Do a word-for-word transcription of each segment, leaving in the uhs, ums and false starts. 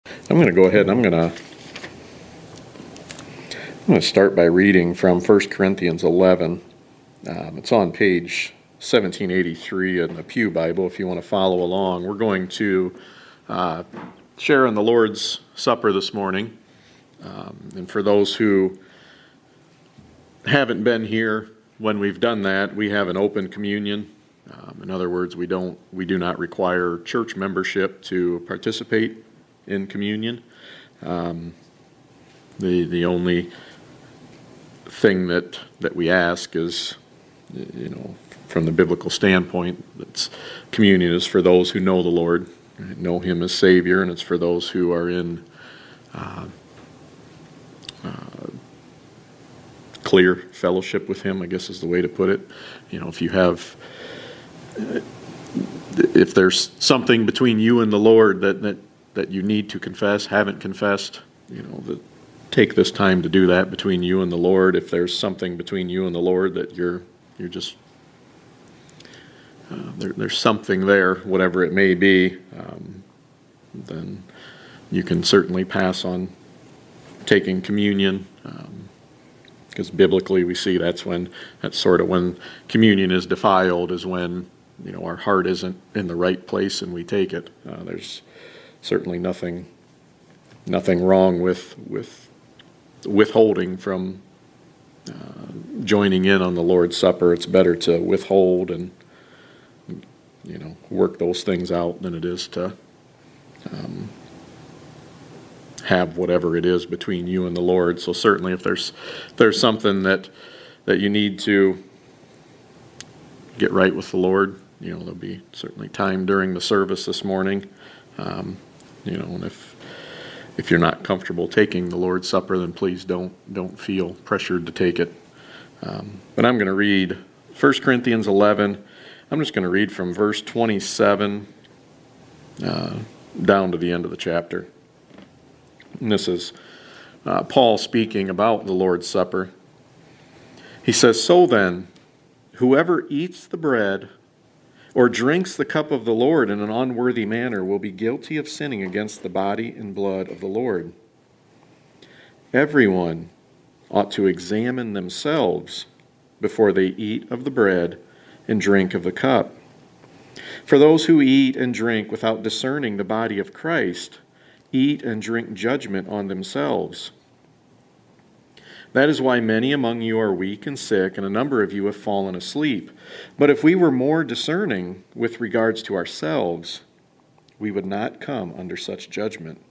I'm going to go ahead and I'm going to I'm going to start by reading from First Corinthians eleven. Um, it's on page seventeen eighty-three in the Pew Bible if you want to follow along. We're going to uh, share in the Lord's Supper this morning. Um, and for those who haven't been here when we've done that, we have an open communion. Um, in other words, we don't we do not require church membership to participate in communion. Um, the the only thing that that we ask is, you know, from the biblical standpoint, it's communion is for those who know the Lord, know Him as Savior, and it's for those who are in uh, uh, clear fellowship with Him, I guess is the way to put it. You know, if you have, if there's something between you and the Lord that that, that you need to confess, haven't confessed, you know, that take this time to do that between you and the Lord. If there's something between you and the Lord that you're you're just uh, there, there's something there, whatever it may be, um, then you can certainly pass on taking communion. Um, Because biblically we see that's when, that's sort of when communion is defiled, is when, you know, our heart isn't in the right place and we take it. Uh, there's certainly nothing nothing wrong with with withholding from uh, joining in on the Lord's Supper. It's better to withhold and, you know, work those things out than it is to um, have whatever it is between you and the Lord. So certainly if there's if there's something that that you need to get right with the Lord, you know, there'll be certainly time during the service this morning. Um, you know, and if if you're not comfortable taking the Lord's Supper, then please don't don't feel pressured to take it. Um, but I'm going to read First Corinthians eleven. I'm just going to read from verse twenty-seven uh, down to the end of the chapter. And this is uh, Paul speaking about the Lord's Supper. He says, "So then, whoever eats the bread or drinks the cup of the Lord in an unworthy manner will be guilty of sinning against the body and blood of the Lord. Everyone ought to examine themselves before they eat of the bread and drink of the cup. For those who eat and drink without discerning the body of Christ eat and drink judgment on themselves. That is why many among you are weak and sick, and a number of you have fallen asleep. But if we were more discerning with regards to ourselves, we would not come under such judgment.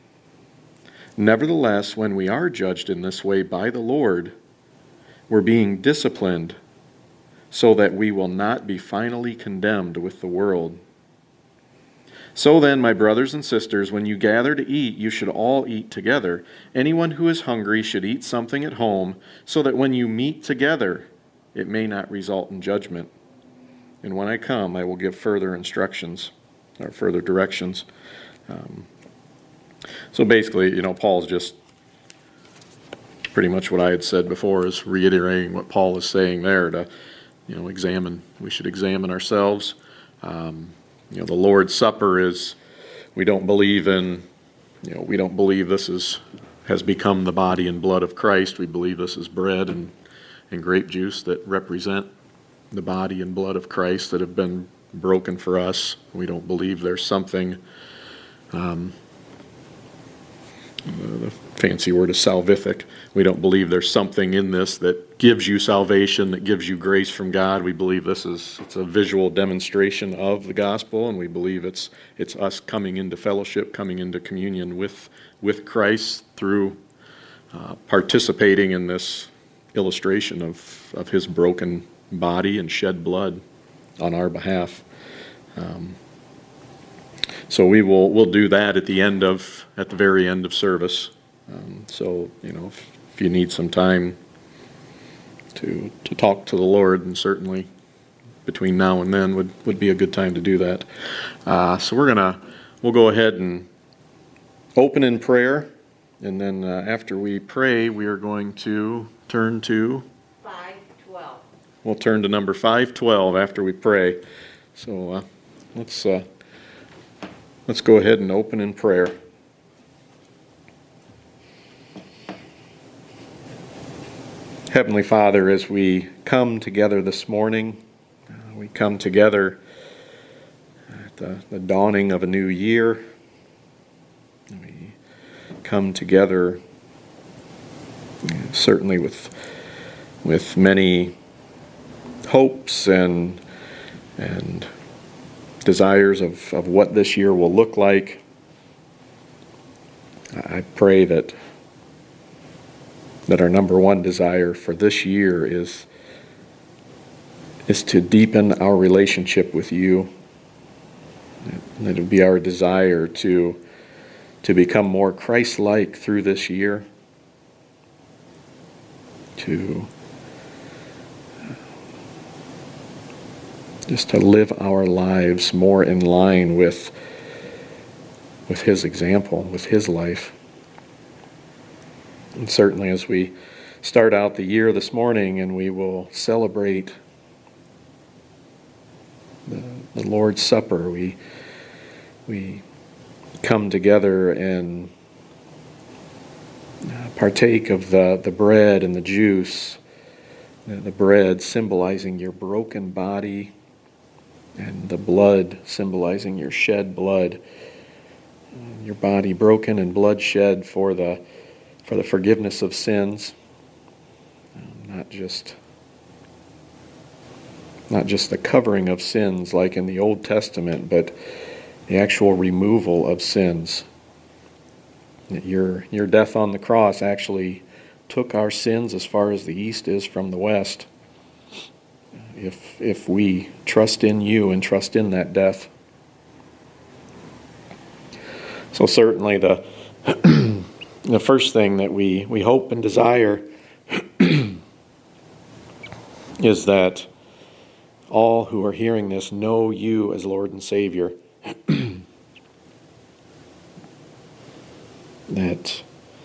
Nevertheless, when we are judged in this way by the Lord, we're being disciplined so that we will not be finally condemned with the world. So then, my brothers and sisters, when you gather to eat, you should all eat together. Anyone who is hungry should eat something at home, so that when you meet together, it may not result in judgment. And when I come, I will give further instructions, or further directions." Um, so basically, you know, Paul's just pretty much what I had said before, is reiterating what Paul is saying there, to, you know, examine. We should examine ourselves. Um, You know, the Lord's Supper is, we don't believe in, you know, we don't believe this is, has become the body and blood of Christ. We believe this is bread and, and grape juice that represent the body and blood of Christ that have been broken for us. We don't believe there's something, um, the fancy word is salvific. We don't believe there's something in this that gives you salvation, that gives you grace from God. We believe this is, it's a visual demonstration of the gospel, and we believe it's it's us coming into fellowship, coming into communion with with Christ through uh, participating in this illustration of, of His broken body and shed blood on our behalf. Um, So we will we'll do that at the end of at the very end of service. Um, so you know, if, if you need some time to to talk to the Lord, and certainly between now and then would, would be a good time to do that. Uh, so we're gonna we'll go ahead and open in prayer, and then uh, after we pray, we are going to turn to five twelve. We'll turn to number five twelve after we pray. So uh, let's. Uh, Let's go ahead and open in prayer. Heavenly Father, as we come together this morning, uh, we come together at the, the dawning of a new year. We come together uh, certainly with with many hopes and and desires of, of what this year will look like. I pray that that our number one desire for this year is is to deepen our relationship with you. That it would be our desire to to become more Christ-like through this year, to just to live our lives more in line with with His example, with His life. And certainly as we start out the year this morning and we will celebrate the, the Lord's Supper, we we come together and partake of the, the bread and the juice, the, the bread symbolizing your broken body and the blood symbolizing your shed blood, your body broken and blood shed for the for the forgiveness of sins, um, not just not just the covering of sins like in the Old Testament, but the actual removal of sins. Your your death on the cross actually took our sins as far as the east is from the west. If if we trust in you and trust in that death. So certainly the the first thing that we, we hope and desire is that all who are hearing this know you as Lord and Savior. That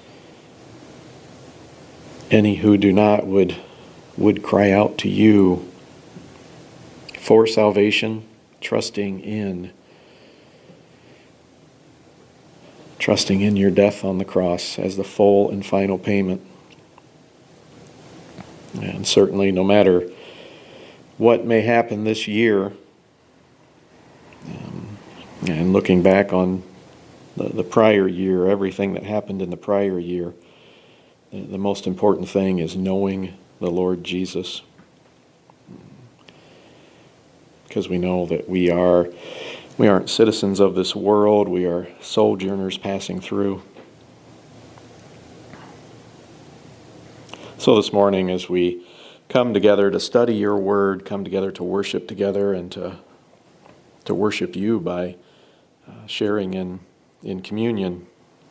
any who do not would would cry out to you for salvation, trusting in trusting in your death on the cross as the full and final payment. And certainly no matter what may happen this year, um, and looking back on the, the prior year, everything that happened in the prior year, the, the most important thing is knowing the Lord Jesus. Because we know that we are We aren't citizens of this world. We are sojourners passing through. So this morning, as we come together to study your word, come together to worship together, and to to worship you by uh, sharing in, in communion,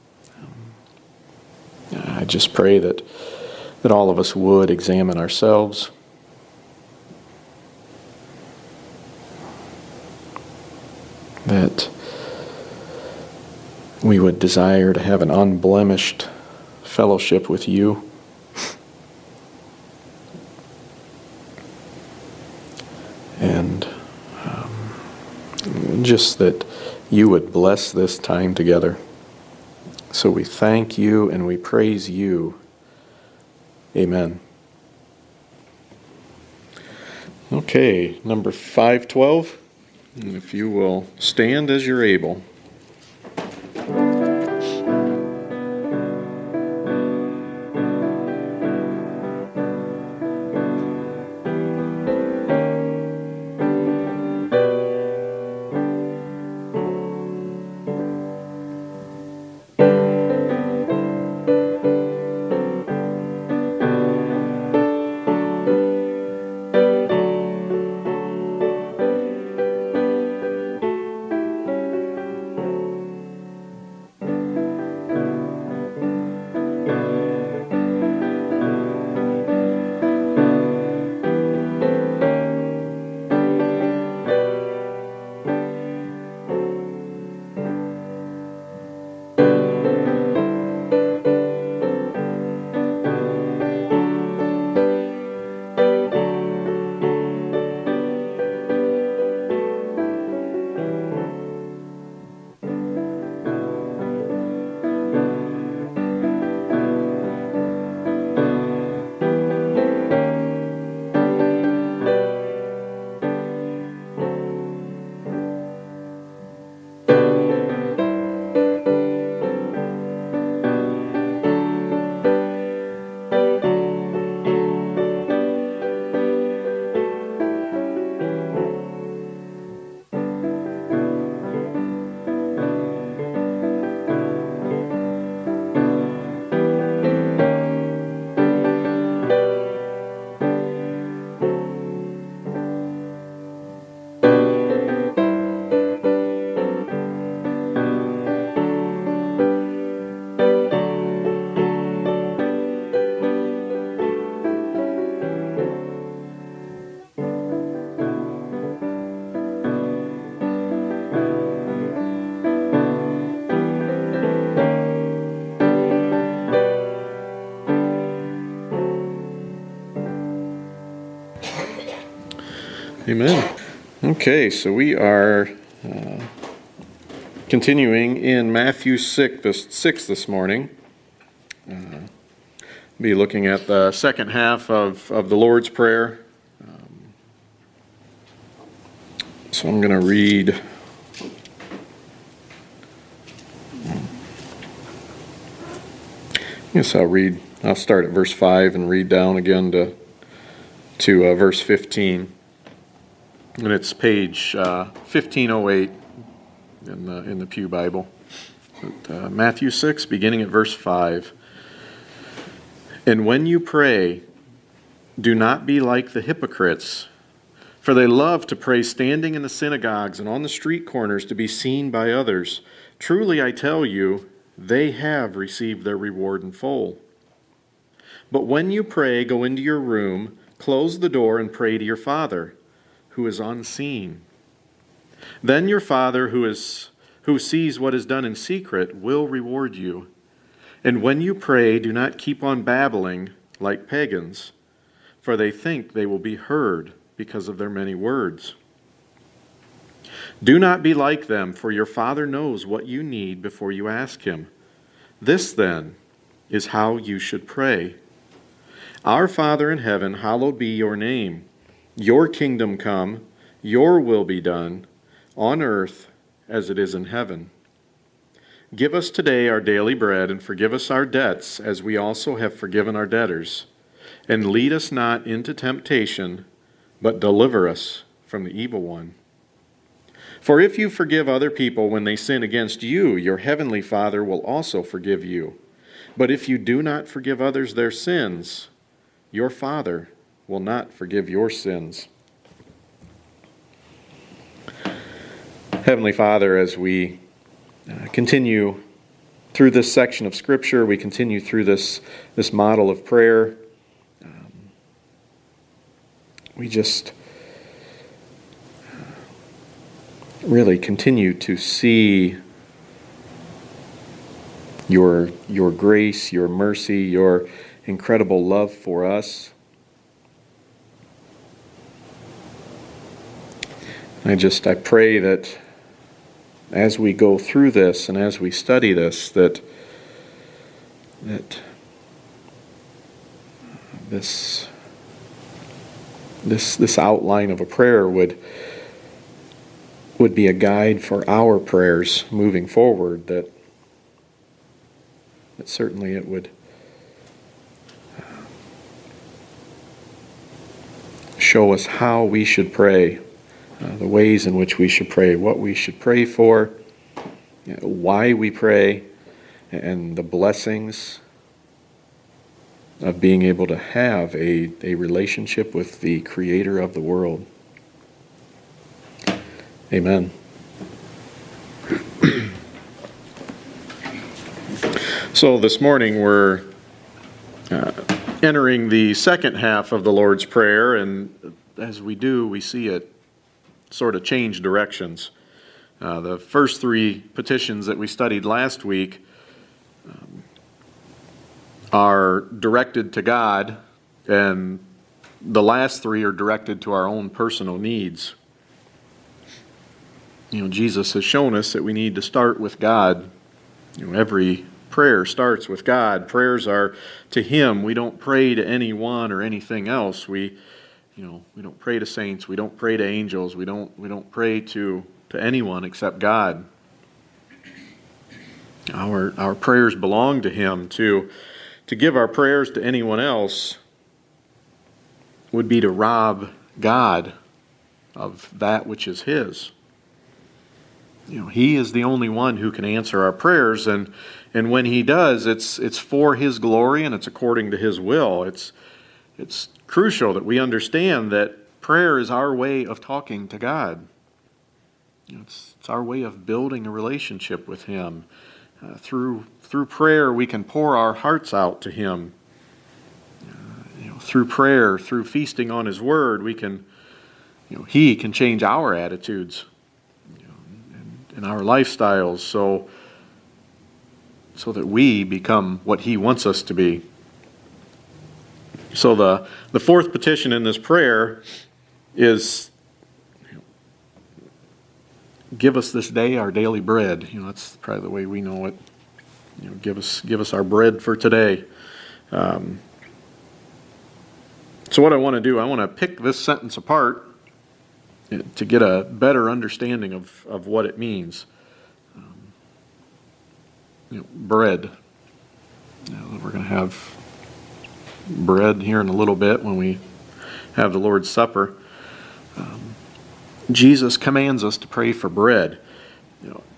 um, I just pray that, that all of us would examine ourselves, that we would desire to have an unblemished fellowship with you. And um, just that you would bless this time together. So we thank you and we praise you. Amen. Okay, number five twelve. And if you will stand as you're able. Amen. Okay, so we are uh, continuing in Matthew six this, six this morning. Uh, be looking at the second half of, of the Lord's Prayer. Um, so I'm going to read... I guess I'll read, I'll start at verse five and read down again to, to uh, verse fifteen. And it's page uh, fifteen oh eight in the, in the Pew Bible. But, uh, Matthew six, beginning at verse five. And when you pray, do not be like the hypocrites, for they love to pray standing in the synagogues and on the street corners to be seen by others. Truly I tell you, they have received their reward in full. But when you pray, go into your room, close the door, and pray to your Father, who is unseen. Then your Father, who is who sees what is done in secret, will reward you. And when you pray, do not keep on babbling like pagans, for they think they will be heard because of their many words. Do not be like them, for your Father knows what you need before you ask Him. This, then, is how you should pray. Our Father in heaven, hallowed be your name. Your kingdom come, your will be done, on earth as it is in heaven. Give us today our daily bread, and forgive us our debts, as we also have forgiven our debtors. And lead us not into temptation, but deliver us from the evil one. For if you forgive other people when they sin against you, your heavenly Father will also forgive you. But if you do not forgive others their sins, your Father will not forgive your sins. Heavenly Father, as we uh, continue through this section of Scripture, we continue through this, this model of prayer, um, we just really continue to see your, your grace, your mercy, your incredible love for us. I just, I pray that as we go through this and as we study this, that, that this, this, this outline of a prayer would would be a guide for our prayers moving forward, that, that certainly it would show us how we should pray, uh, the ways in which we should pray, what we should pray for, you know, why we pray, and the blessings of being able to have a, a relationship with the Creator of the world. Amen. So this morning we're uh, entering the second half of the Lord's Prayer, and as we do, we see it sort of change directions. Uh, the first three petitions that we studied last week um, are directed to God, and the last three are directed to our own personal needs. You know, Jesus has shown us that we need to start with God. You know, every prayer starts with God. Prayers are to Him. We don't pray to anyone or anything else. We, you know, we don't pray to saints. We don't pray to angels. We don't. We don't pray to to anyone except God. Our our prayers belong to Him. To to give our prayers to anyone else would be to rob God of that which is His. You know, He is the only one who can answer our prayers, and and when He does, it's it's for His glory and it's according to His will. It's it's crucial that we understand that prayer is our way of talking to God. You know, it's it's our way of building a relationship with Him. Uh, through through prayer, we can pour our hearts out to Him. Uh, you know, through prayer, through feasting on His Word, we can, you know, He can change our attitudes in our lifestyles, so so that we become what He wants us to be. So the the fourth petition in this prayer is give us this day our daily bread. You know, that's probably the way we know it. You know, give us give us our bread for today. Um, so what I want to do, I want to pick this sentence apart to get a better understanding of, of what it means. Um, you know, bread. You know, we're going to have bread here in a little bit when we have the Lord's Supper. Um, Jesus commands us to pray for bread. You know,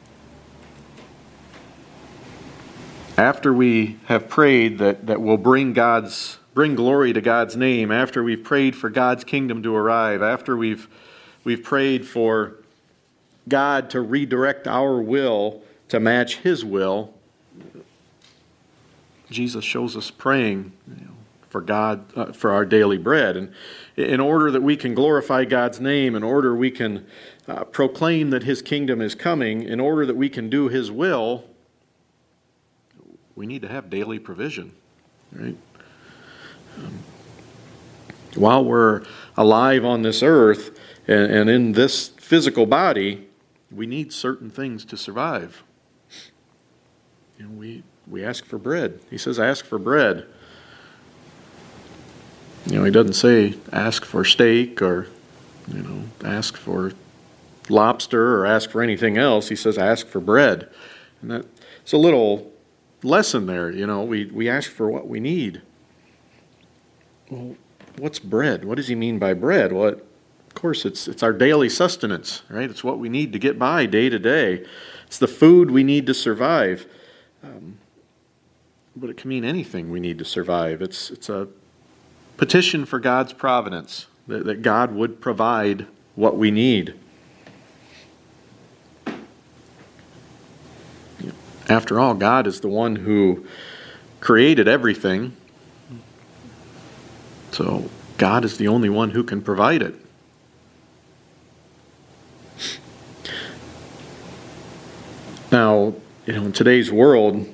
after we have prayed that, that we'll bring God's bring glory to God's name, after we've prayed for God's kingdom to arrive, after we've we've prayed for God to redirect our will to match His will, Jesus shows us praying, you know, for God, uh, for our daily bread. And in order that we can glorify God's name, in order we can uh, proclaim that His kingdom is coming, in order that we can do His will, we need to have daily provision, right? Um, while we're alive on this earth and, and in this physical body, we need certain things to survive. You know, we we ask for bread. He says, ask for bread. You know, he doesn't say ask for steak or, you know, ask for lobster or ask for anything else. He says ask for bread. And that, it's a little lesson there. You know, we, we ask for what we need. Well, what's bread? What does he mean by bread? Well, it, of course, it's it's our daily sustenance, right? It's what we need to get by day to day. It's the food we need to survive. Um, but it can mean anything we need to survive. It's it's a petition for God's providence, that, that God would provide what we need. After all, God is the one who created everything. So God is the only one who can provide it. Now, you know, in today's world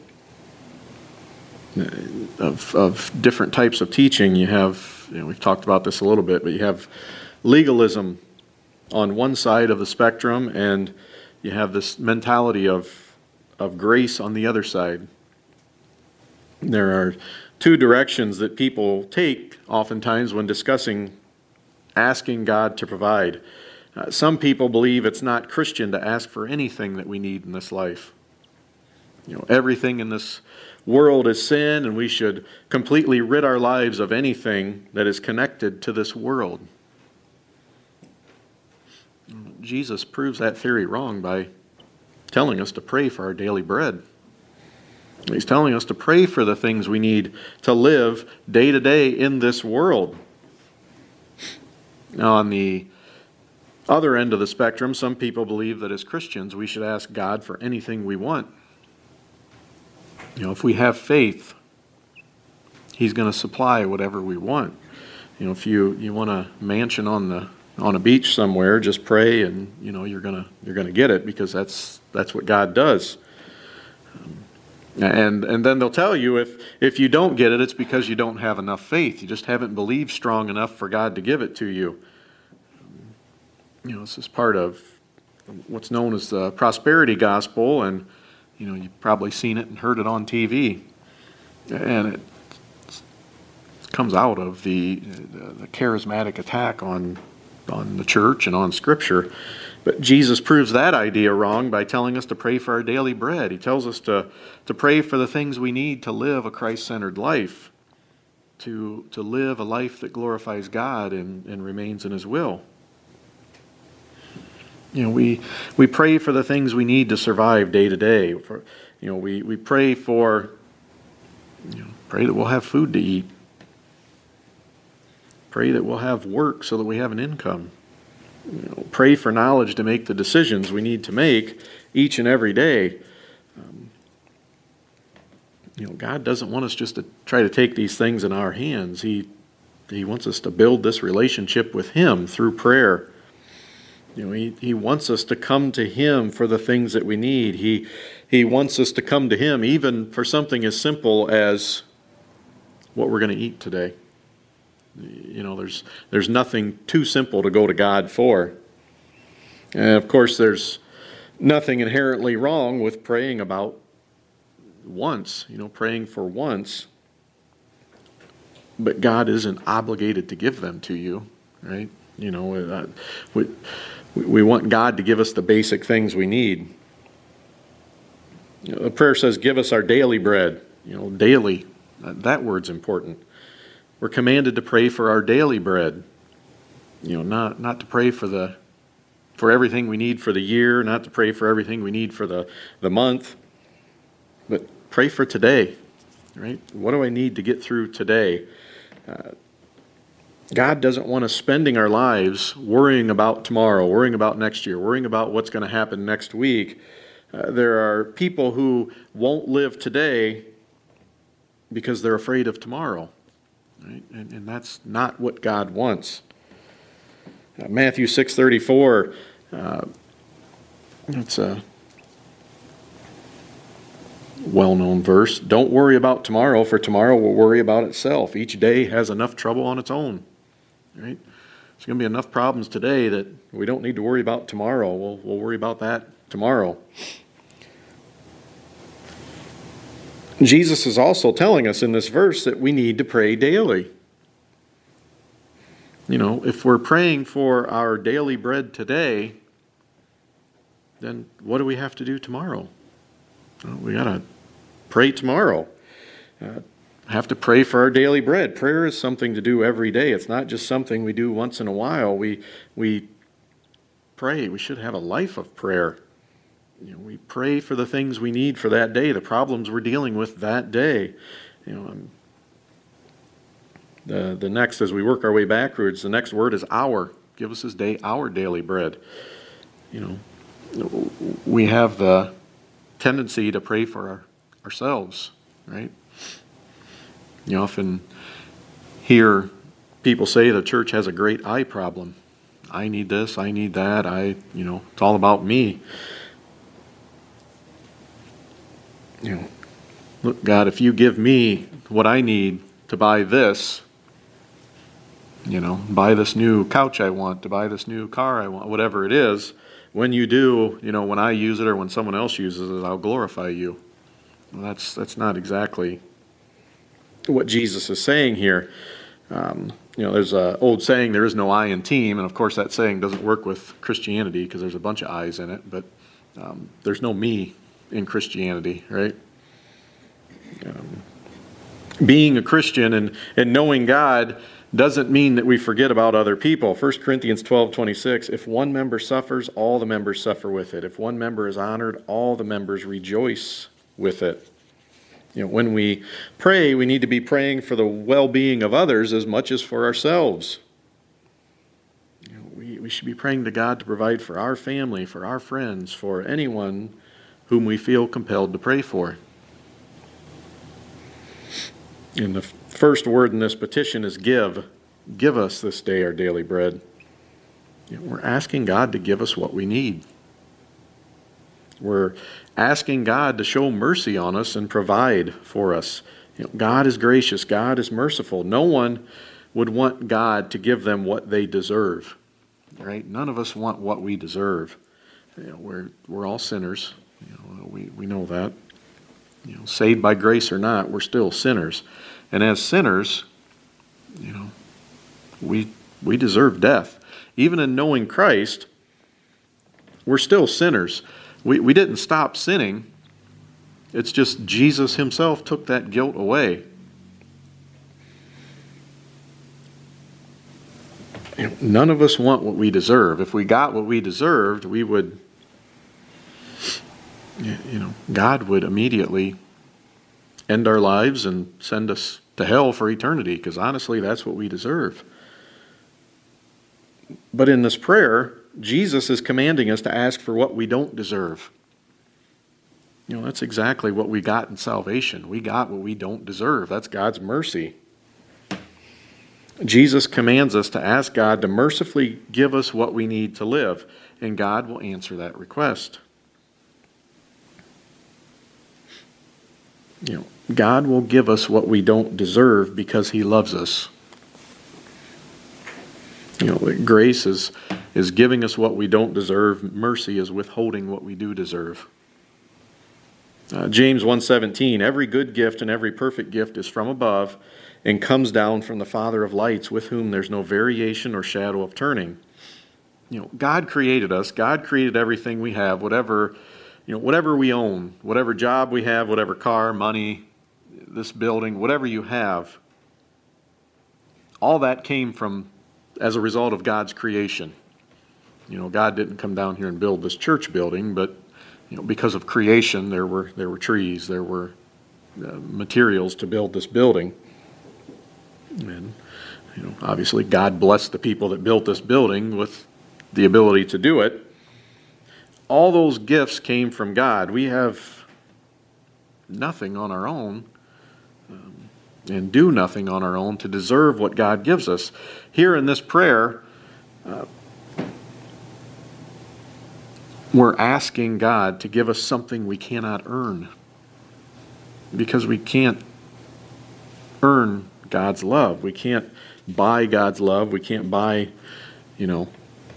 of of different types of teaching, you have, you know, we've talked about this a little bit, but you have legalism on one side of the spectrum, and you have this mentality of of grace on the other side. There are two directions that people take oftentimes when discussing asking God to provide. Uh, some people believe it's not Christian to ask for anything that we need in this life. You know, everything in this world is sin, and we should completely rid our lives of anything that is connected to this world. Jesus proves that theory wrong by telling us to pray for our daily bread. He's telling us to pray for the things we need to live day to day in this world. Now, on the other end of the spectrum, some people believe that as Christians we should ask God for anything we want. You know, if we have faith, He's going to supply whatever we want. You know, if you, you want a mansion on the on a beach somewhere, just pray, and you know you're gonna you're gonna get it, because that's that's what God does. Um, and and then they'll tell you if if you don't get it, it's because you don't have enough faith. You just haven't believed strong enough for God to give it to you. Um, you know, this is part of what's known as the prosperity gospel, and you know you've probably seen it and heard it on T V, and it, it comes out of the the charismatic attack on. on the church and on Scripture. But Jesus proves that idea wrong by telling us to pray for our daily bread. He tells us to, to pray for the things we need to live a Christ-centered life, to, to live a life that glorifies God and, and remains in His will. You know, we we pray for the things we need to survive day to day. For, you know, we, we pray for, you know, pray that we'll have food to eat. Pray that we'll have work so that we have an income. You know, pray for knowledge to make the decisions we need to make each and every day. Um, you know, God doesn't want us just to try to take these things in our hands. He He wants us to build this relationship with Him through prayer. You know, He He wants us to come to Him for the things that we need. He He wants us to come to Him even for something as simple as what we're going to eat today. You know, there's there's nothing too simple to go to God for. And of course, there's nothing inherently wrong with praying about once, you know, praying for once, but God isn't obligated to give them to you, right? You know, uh, we, we want God to give us the basic things we need. You know, the prayer says, give us our daily bread, you know, daily. That word's important. We're commanded to pray for our daily bread, you know, not, not to pray for the for everything we need for the year, not to pray for everything we need for the, the month, but pray for today, right? What do I need to get through today? Uh, God doesn't want us spending our lives worrying about tomorrow, worrying about next year, worrying about what's going to happen next week. Uh, there are people who won't live today because they're afraid of tomorrow, right? And, and that's not what God wants. Uh, Matthew six thirty-four, uh, it's a well-known verse. Don't worry about tomorrow, for tomorrow will worry about itself. Each day has enough trouble on its own. Right? There's going to be enough problems today that we don't need to worry about tomorrow. We'll, we'll worry about that tomorrow. Jesus is also telling us in this verse that we need to pray daily. You know, if we're praying for our daily bread today, then what do we have to do tomorrow? Well, we got to pray tomorrow. Uh, have to pray for our daily bread. Prayer is something to do every day. It's not just something we do once in a while. We we pray. We should have a life of prayer. You know, we pray for the things we need for that day, the problems we're dealing with that day. You know, um, the the next, as we work our way backwards, the next word is our. Give us this day our daily bread. You know, we have the tendency to pray for our, ourselves, right? You often hear people say the church has a great I problem. I need this, I need that, I, you know, it's all about me. You know, look, God, if you give me what I need to buy this, you know, buy this new couch I want, to buy this new car I want, whatever it is, when you do, you know, when I use it or when someone else uses it, I'll glorify you. Well, that's that's not exactly what Jesus is saying here. Um, you know, there's an old saying, there is no I in team, and of course that saying doesn't work with Christianity because there's a bunch of I's in it, but um, there's no me in Christianity, right? Um, being a Christian and, and knowing God doesn't mean that we forget about other people. First Corinthians twelve twenty-six, if one member suffers, all the members suffer with it. If one member is honored, all the members rejoice with it. You know, when we pray, we need to be praying for the well-being of others as much as for ourselves. You know, we, we should be praying to God to provide for our family, for our friends, for anyone whom we feel compelled to pray for. And the first word in this petition is give. Give us this day our daily bread. You know, we're asking God to give us what we need. We're asking God to show mercy on us and provide for us. You know, God is gracious. God is merciful. No one would want God to give them what they deserve. Right? None of us want what we deserve. You know, we're we're all sinners. You know, we we know that. You know, saved by grace or not, we're still sinners. And as sinners, you know, we we deserve death. Even in knowing Christ, we're still sinners. We we didn't stop sinning. It's just Jesus himself took that guilt away. You know, none of us want what we deserve. If we got what we deserved, we would, you know, God would immediately end our lives and send us to hell for eternity, because honestly, that's what we deserve. But in this prayer, Jesus is commanding us to ask for what we don't deserve. You know, that's exactly what we got in salvation. We got what we don't deserve. That's God's mercy. Jesus commands us to ask God to mercifully give us what we need to live, and God will answer that request. You know, God will give us what we don't deserve because he loves us. You know, grace is is giving us what we don't deserve. Mercy is withholding what we do deserve. Uh, James one seventeen, every good gift and every perfect gift is from above and comes down from the Father of lights, with whom there's no variation or shadow of turning. You know, God created us. God created everything we have, whatever, you know, whatever we own, whatever job we have, whatever car, money, this building, whatever you have. All that came from as a result of God's creation. You know, God didn't come down here and build this church building, but you know, because of creation, there were there were trees, there were uh, materials to build this building. And you know, obviously God blessed the people that built this building with the ability to do it. All those gifts came from God. We have nothing on our own um, and do nothing on our own to deserve what God gives us. Here in this prayer, uh, we're asking God to give us something we cannot earn, because we can't earn God's love. We can't buy God's love. We can't buy, you know,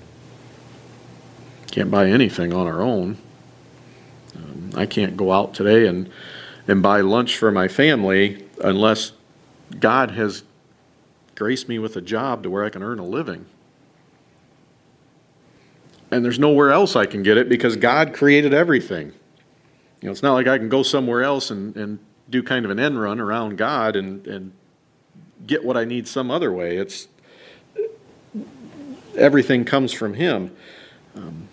can't buy anything on our own. Um, I can't go out today and, and buy lunch for my family unless God has graced me with a job to where I can earn a living. And there's nowhere else I can get it because God created everything. You know, it's not like I can go somewhere else and, and do kind of an end run around God and, and get what I need some other way. It's everything comes from Him. Um,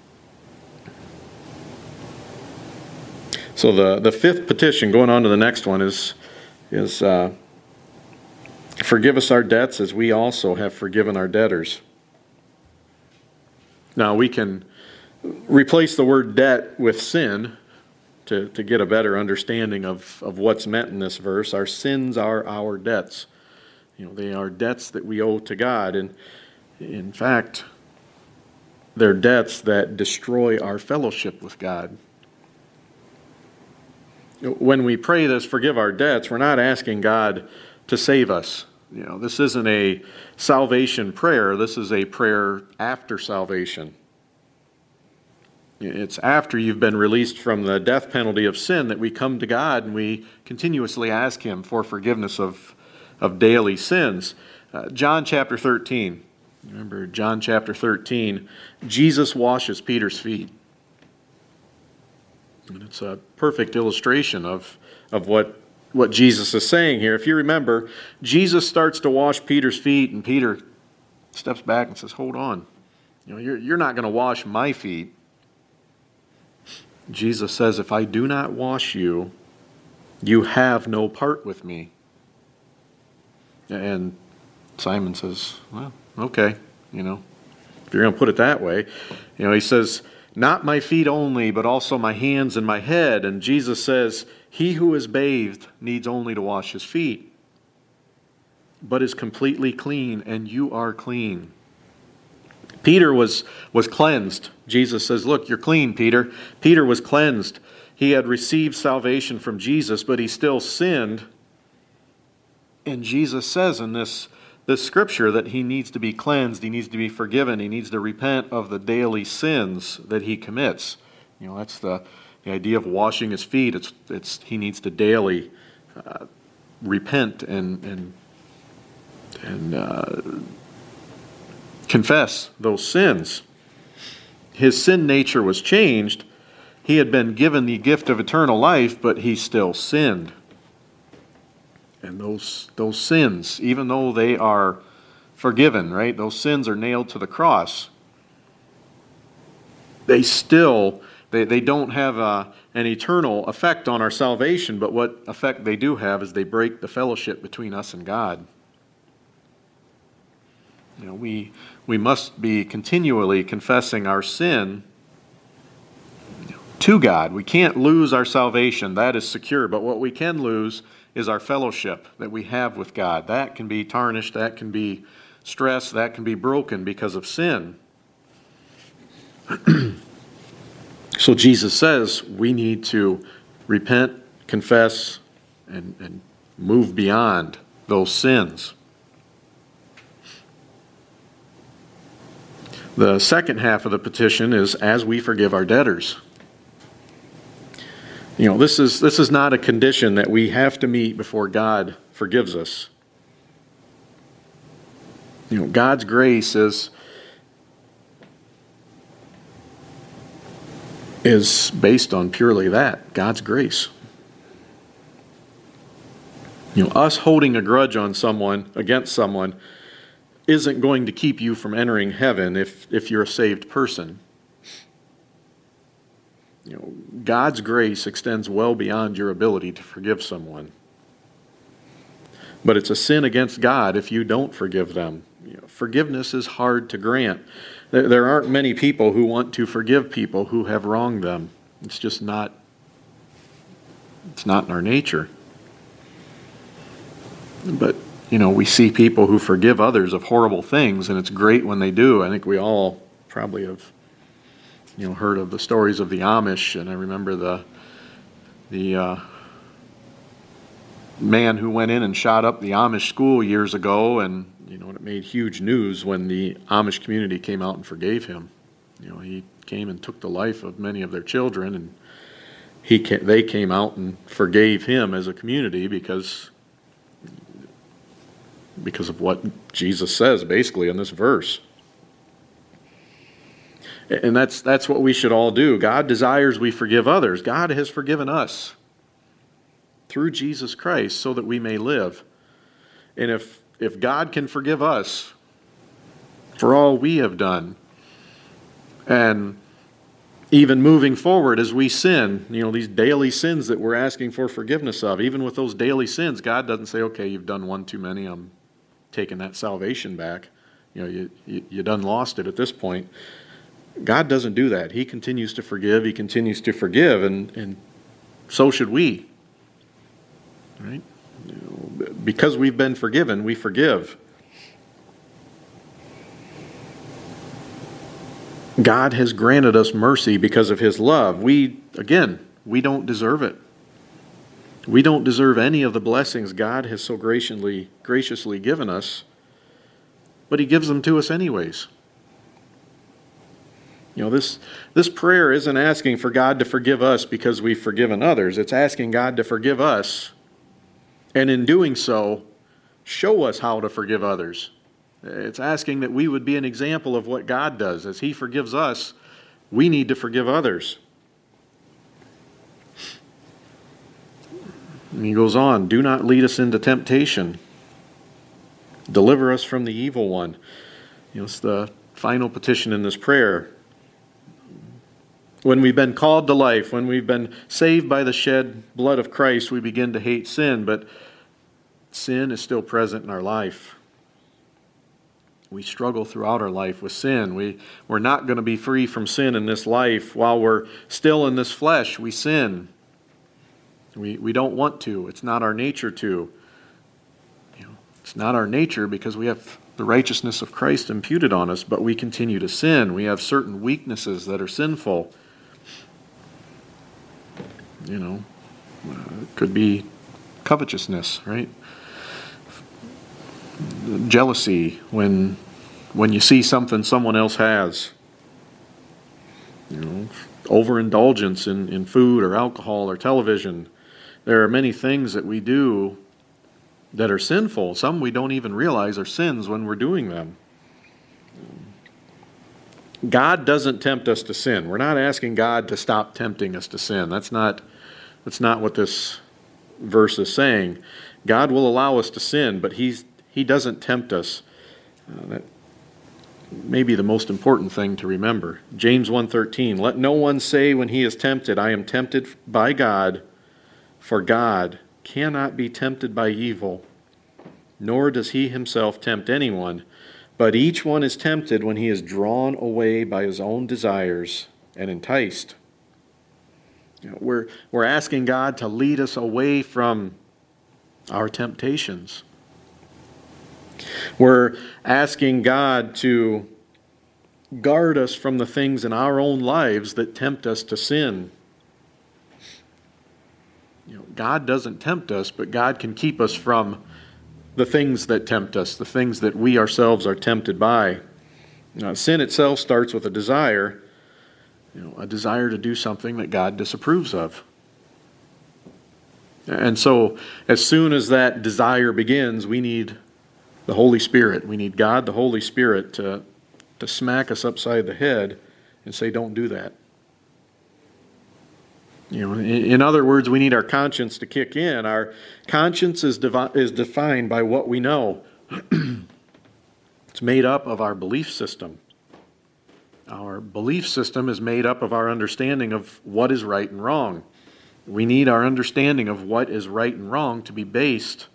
so the, the fifth petition, going on to the next one, is is uh, forgive us our debts as we also have forgiven our debtors. Now, we can replace the word debt with sin to, to get a better understanding of, of what's meant in this verse. Our sins are our debts. You know, they are debts that we owe to God. And in fact, they're debts that destroy our fellowship with God. When we pray this, forgive our debts, we're not asking God to save us. You know, this isn't a salvation prayer. This is a prayer after salvation. It's after you've been released from the death penalty of sin that we come to God and we continuously ask Him for forgiveness of, of daily sins. Uh, John chapter thirteen. Remember John chapter thirteen. Jesus washes Peter's feet. And it's a perfect illustration of, of what what Jesus is saying here. If you remember, Jesus starts to wash Peter's feet, and Peter steps back and says, hold on. You know, you're, you're not going to wash my feet. Jesus says, if I do not wash you, you have no part with me. And Simon says, well, okay, you know, if you're going to put it that way. You know, he says, not my feet only, but also my hands and my head. And Jesus says, he who is bathed needs only to wash his feet, but is completely clean, and you are clean. Peter was, was cleansed. Jesus says, look, you're clean, Peter. Peter was cleansed. He had received salvation from Jesus, but he still sinned. And Jesus says in this, this scripture that he needs to be cleansed, he needs to be forgiven, he needs to repent of the daily sins that he commits. You know, that's the, the idea of washing his feet. It's, it's he needs to daily uh, repent and and and uh, confess those sins. His sin nature was changed. He had been given the gift of eternal life, but he still sinned. And those those sins, even though they are forgiven, right? Those sins are nailed to the cross. They still, they, they don't have a, an eternal effect on our salvation, but what effect they do have is they break the fellowship between us and God. You know, we we must be continually confessing our sin to God. We can't lose our salvation. That is secure. But what we can lose is our fellowship that we have with God. That can be tarnished. That can be stressed. That can be broken because of sin. So Jesus says we need to repent, confess, and, and move beyond those sins. The second half of the petition is, as we forgive our debtors. You know, this is this is not a condition that we have to meet before God forgives us. You know, God's grace is is based on purely that, God's grace. You know, us holding a grudge on someone, against someone, isn't going to keep you from entering heaven if, if you're a saved person. You know, God's grace extends well beyond your ability to forgive someone. But it's a sin against God if you don't forgive them. You know, forgiveness is hard to grant. There, there aren't many people who want to forgive people who have wronged them. It's just not, it's not in our nature. But, you know, we see people who forgive others of horrible things, and it's great when they do. I think we all probably have, you know, heard of the stories of the Amish, and I remember the the uh, man who went in and shot up the Amish school years ago, and, you know, it made huge news when the Amish community came out and forgave him. You know, he came and took the life of many of their children, and he came, they came out and forgave him as a community because because of what Jesus says basically in this verse. And that's that's what we should all do. God desires we forgive others. God has forgiven us through Jesus Christ so that we may live. And if if God can forgive us for all we have done, and even moving forward as we sin, you know, these daily sins that we're asking for forgiveness of, even with those daily sins, God doesn't say, okay, you've done one too many, I'm taking that salvation back. You know, you, you, you done lost it at this point. God doesn't do that. He continues to forgive. He continues to forgive, and, and so should we. Right? You know, because we've been forgiven, we forgive. God has granted us mercy because of His love. We, again, we don't deserve it. We don't deserve any of the blessings God has so graciously, graciously given us, but He gives them to us anyways. You know, this, this prayer isn't asking for God to forgive us because we've forgiven others. It's asking God to forgive us, and in doing so, show us how to forgive others. It's asking that we would be an example of what God does. As He forgives us, we need to forgive others. And he goes on, do not lead us into temptation. Deliver us from the evil one. You know, it's the final petition in this prayer. When we've been called to life, when we've been saved by the shed blood of Christ, we begin to hate sin, but sin is still present in our life. We struggle throughout our life with sin. We, we're not going to be free from sin in this life. While we're still in this flesh, we sin. We, we don't want to. It's not our nature to. You know, it's not our nature because we have the righteousness of Christ imputed on us, but we continue to sin. We have certain weaknesses that are sinful. You know, uh, it could be covetousness, right? Jealousy, when when you see something someone else has. You know, overindulgence in, in food or alcohol or television. There are many things that we do that are sinful. Some we don't even realize are sins when we're doing them. God doesn't tempt us to sin. We're not asking God to stop tempting us to sin. That's not, that's not what this verse is saying. God will allow us to sin, but He's He doesn't tempt us. Uh, that may be the most important thing to remember. James one thirteen, let no one say when he is tempted, I am tempted by God, for God cannot be tempted by evil, nor does He Himself tempt anyone, but each one is tempted when he is drawn away by his own desires and enticed. You know, we're, we're asking God to lead us away from our temptations. We're asking God to guard us from the things in our own lives that tempt us to sin. You know, God doesn't tempt us, but God can keep us from the things that tempt us, the things that we ourselves are tempted by. Now, sin itself starts with a desire, you know, a desire to do something that God disapproves of. And so, as soon as that desire begins, we need the Holy Spirit. We need God, the Holy Spirit, to, to smack us upside the head and say, don't do that. You know, in, in other words, we need our conscience to kick in. Our conscience is, devi- is defined by what we know. It's made up of our belief system. Our belief system is made up of our understanding of what is right and wrong. We need our understanding of what is right and wrong to be based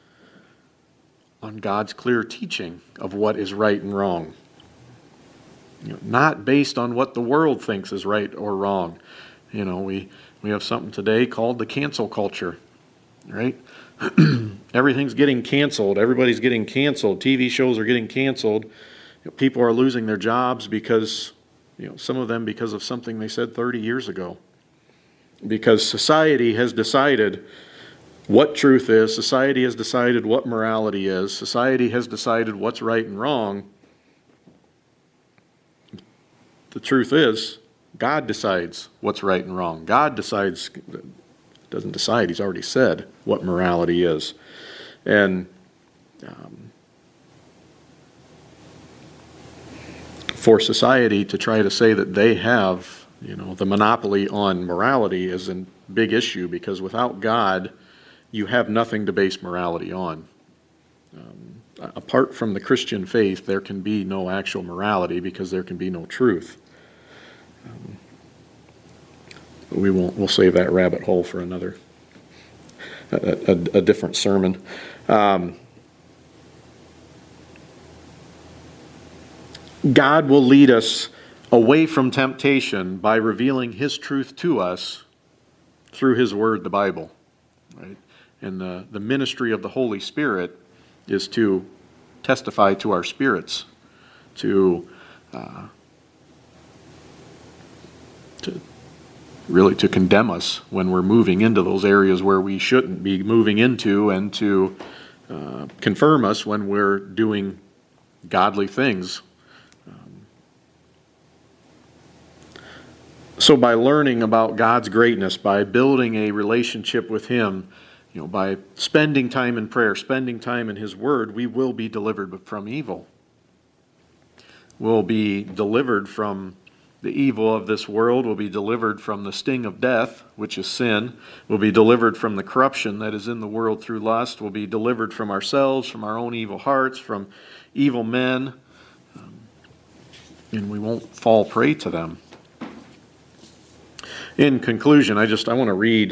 on God's clear teaching of what is right and wrong. You know, not based on what the world thinks is right or wrong. You know, we, we have something today called the cancel culture, right? Everything's getting canceled. Everybody's getting canceled. T V shows are getting canceled. You know, people are losing their jobs because, you know, some of them because of something they said thirty years ago. Because society has decided what truth is. Society has decided what morality is. Society has decided what's right and wrong. The truth is, God decides what's right and wrong. God decides, doesn't decide, He's already said what morality is. And um, for society to try to say that they have, you know, the monopoly on morality is a big issue, because without God, you have nothing to base morality on. Um, apart from the Christian faith, there can be no actual morality because there can be no truth. Um, but we won't. We'll save that rabbit hole for another, a, a, a different sermon. Um, God will lead us away from temptation by revealing His truth to us through His Word, the Bible. Right? And the, the ministry of the Holy Spirit is to testify to our spirits, to, uh, to really to condemn us when we're moving into those areas where we shouldn't be moving into, and to uh, confirm us when we're doing godly things. So by learning about God's greatness, by building a relationship with Him, you know, by spending time in prayer, spending time in His Word, we will be delivered from evil. We'll be delivered from the evil of this world. We'll be delivered from the sting of death, which is sin. We'll be delivered from the corruption that is in the world through lust. We'll be delivered from ourselves, from our own evil hearts, from evil men, um, and we won't fall prey to them. In conclusion, I just I want to read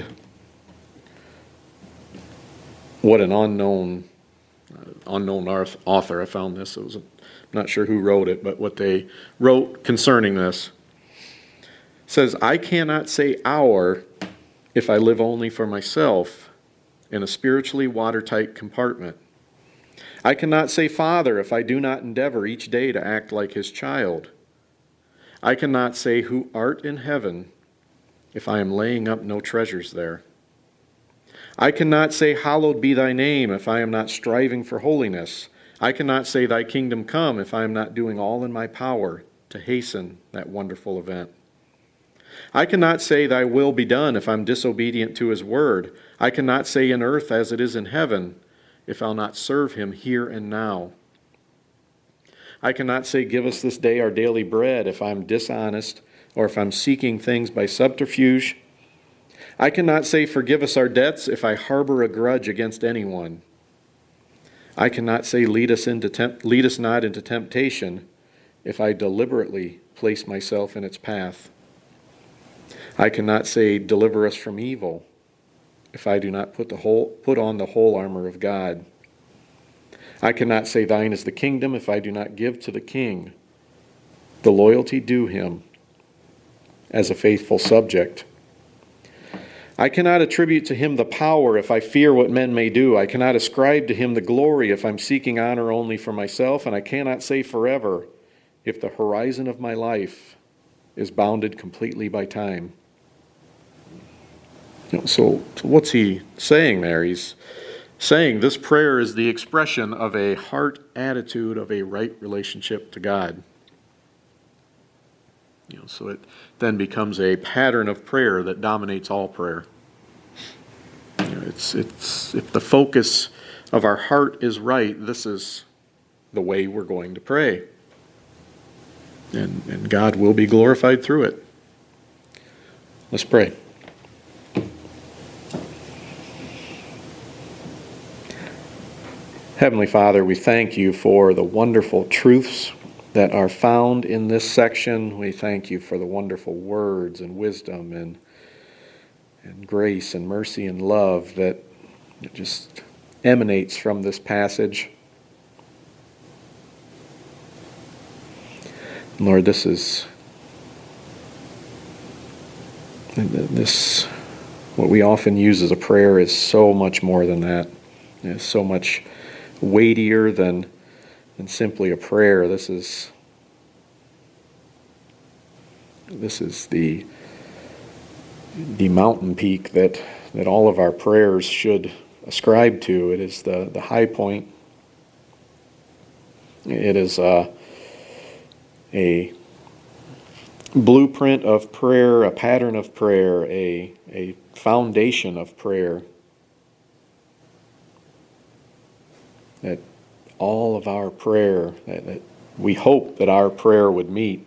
what an unknown uh, unknown author, I found this. It was a, I'm not sure who wrote it, but what they wrote concerning this. It says, "I cannot say our if I live only for myself in a spiritually watertight compartment. I cannot say Father if I do not endeavor each day to act like His child. I cannot say Who art in heaven if I am laying up no treasures there. I cannot say, Hallowed be thy name, if I am not striving for holiness. I cannot say, Thy kingdom come, if I am not doing all in my power to hasten that wonderful event. I cannot say, Thy will be done, if I'm disobedient to His word. I cannot say, in earth as it is in heaven, if I'll not serve Him here and now. I cannot say, Give us this day our daily bread, if I'm dishonest, or if I'm seeking things by subterfuge. I cannot say, Forgive us our debts, if I harbor a grudge against anyone. I cannot say, Lead us into temp- lead us not into temptation, if I deliberately place myself in its path. I cannot say, Deliver us from evil, if I do not put the whole put on the whole armor of God. I cannot say, Thine is the kingdom, if I do not give to the King the loyalty due Him as a faithful subject. I cannot attribute to Him the power if I fear what men may do. I cannot ascribe to Him the glory if I'm seeking honor only for myself, and I cannot say forever if the horizon of my life is bounded completely by time." You know, so, so what's he saying there? He's saying this prayer is the expression of a heart attitude of a right relationship to God. You know, so it then becomes a pattern of prayer that dominates all prayer. You know, it's it's if the focus of our heart is right, this is the way we're going to pray. And, and God will be glorified through it. Let's pray. Heavenly Father, we thank you for the wonderful truths that are found in this section. We thank you for the wonderful words and wisdom and, and grace and mercy and love that just emanates from this passage. Lord, this is this what we often use as a prayer is so much more than that. It's so much weightier than than simply a prayer. This is this is the the mountain peak that that all of our prayers should ascribe to. It is the the high point. It is uh, a blueprint of prayer, a pattern of prayer, a a foundation of prayer. That all of our prayer, that, that we hope that our prayer would meet.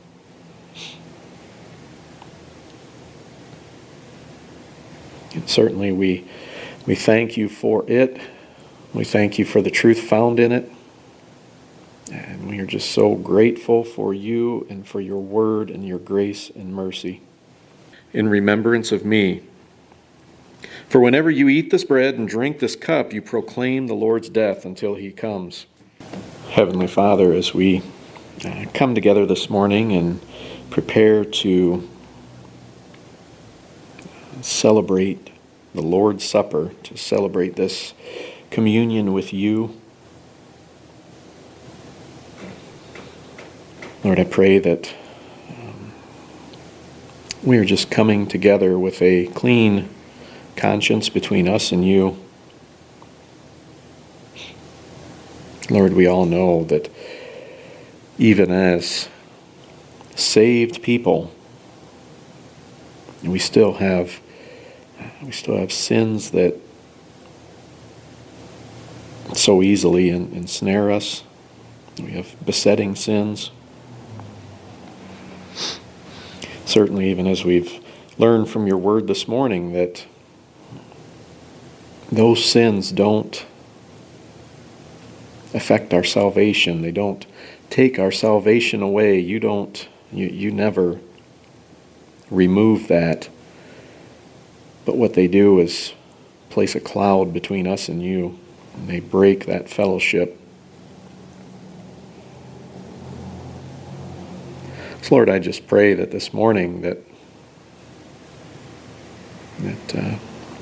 And certainly we we thank you for it. We thank you for the truth found in it. And we are just so grateful for you and for your word and your grace and mercy. In remembrance of me. For whenever you eat this bread and drink this cup, you proclaim the Lord's death until he comes. Heavenly Father, as we uh, come together this morning and prepare to celebrate the Lord's Supper, to celebrate this communion with you, Lord, I pray that um, we are just coming together with a clean conscience between us and you. Lord, we all know that even as saved people, we still have we still have sins that so easily ensnare us. We have besetting sins. Certainly, even as we've learned from your word this morning, that those sins don't affect our salvation. They don't take our salvation away. You don't, you, you never remove that. But what they do is place a cloud between us and you. And they break that fellowship. So Lord, I just pray that this morning that that uh,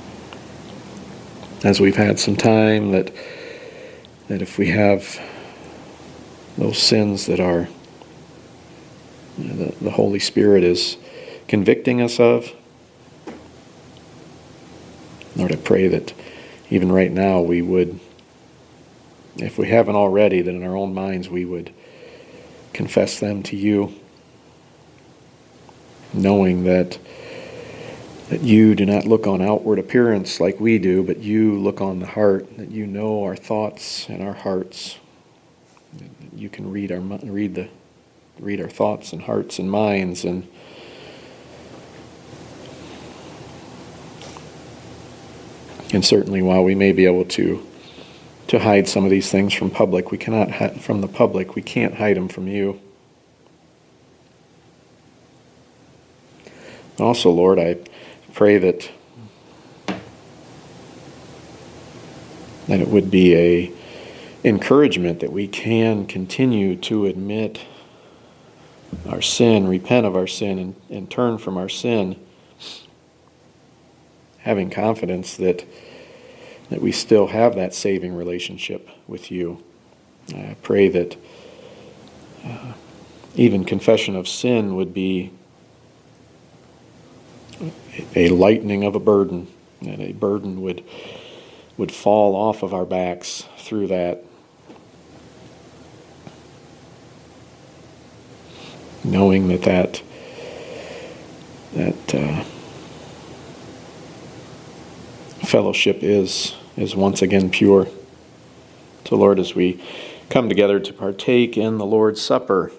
as we've had some time, that that if we have those sins that are you know, the, the Holy Spirit is convicting us of, Lord, I pray that even right now we would, if we haven't already, that in our own minds we would confess them to you, knowing that that you do not look on outward appearance like we do, but you look on the heart, that you know our thoughts and our hearts. That you can read our read the read our thoughts and hearts and minds, and and certainly while we may be able to to hide some of these things from public, we cannot hide from the public. We can't hide them from you. Also, Lord, I pray that that it would be a encouragement that we can continue to admit our sin, repent of our sin, and, and turn from our sin, having confidence that that we still have that saving relationship with you. I pray that uh, even confession of sin would be a lightening of a burden, and a burden would would fall off of our backs through that. Knowing that that uh, fellowship is is once again pure. So Lord, as we come together to partake in the Lord's Supper,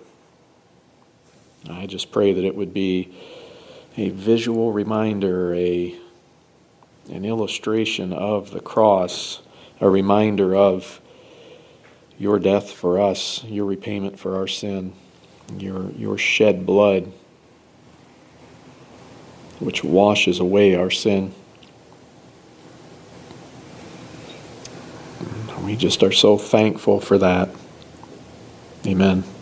I just pray that it would be a visual reminder, a an illustration of the cross, a reminder of your death for us, your repayment for our sin, your your shed blood, which washes away our sin. We just are so thankful for that. Amen.